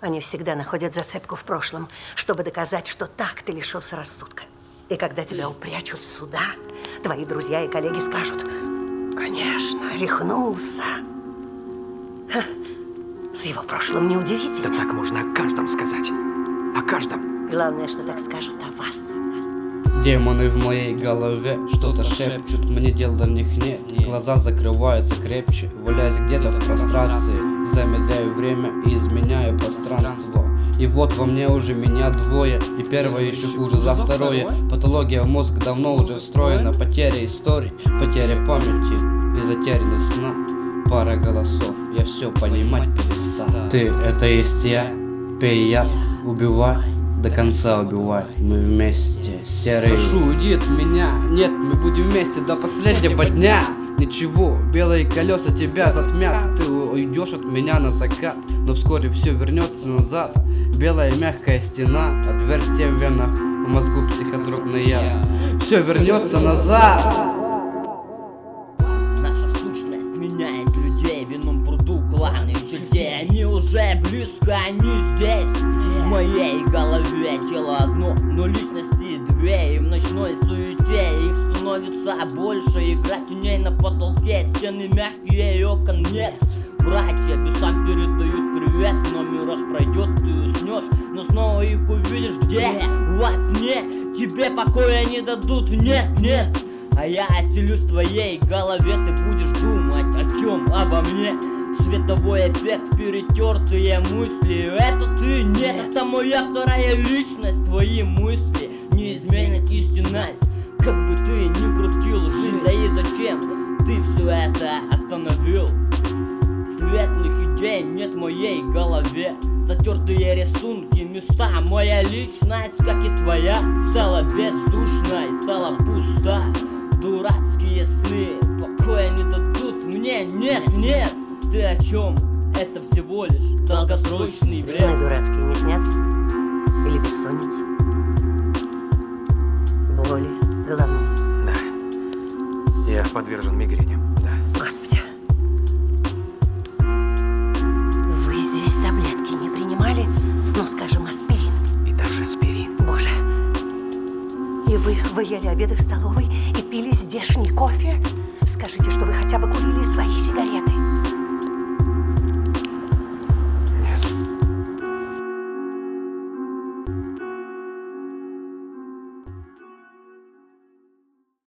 Они всегда находят зацепку в прошлом, чтобы доказать, что так ты лишился рассудка. И когда тебя упрячут сюда, твои друзья и коллеги скажут: конечно, рехнулся. Ха. С его прошлым неудивительно. Да так можно о каждом сказать. О каждом. Главное, что так скажут о вас. Демоны в моей голове что-то шепчут, мне дел до них нет. Глаза закрываются крепче, валяясь где-то в прострации. Замедляю время и изменяю пространство. И вот во мне уже меня двое, и первое еще хуже за второе. Патология в мозг давно уже встроена. Потеря историй, потеря памяти и затерянность сна. Пара голосов, я все понимать перестал. Ты — это есть я, пей я, убивай. До конца убивай, мы вместе, серый. Прошу, уйди от меня, нет, мы будем вместе до последнего дня. Ничего, белые колеса тебя затмят. Ты уйдешь от меня на закат, но вскоре все вернется назад. Белая мягкая стена, отверстие в венах, в мозгу психотропный яд. Все вернется назад. Наша сущность меняет людей в ином пруду кланы чертей. Они уже близко, они здесь. В моей голове тело одно, но личности две. И в ночной суете их становится больше. Игра теней на потолке, стены мягкие и окон нет. Братья бесам передают привет, но мираж пройдет, ты уснешь, но снова их увидишь где? Во сне тебе покоя не дадут, нет, нет. А я оселюсь в твоей голове, ты будешь думать о чем? Обо мне. Световой эффект, перетертые мысли. Это ты, нет, это моя вторая личность. Твои мысли не изменят истинность. Как бы ты ни крутил жизнь, да и зачем ты все это остановил? Светлых идей нет в моей голове. Затертые рисунки, места. Моя личность, как и твоя, стала бездушной, стала пуста. Дурацкие сны покоя не дадут мне, нет, нет. Ты о чем? Это всего лишь долгосрочный вред. Сны дурацкие не снятся? Или бессонница? Боли головные? Да. Я подвержен мигрени, да. Господи. Вы здесь таблетки не принимали? Ну, скажем, аспирин. И даже аспирин. Боже. И вы ели обеды в столовой и пили здешний кофе? Скажите, что вы хотя бы курили свои сигареты.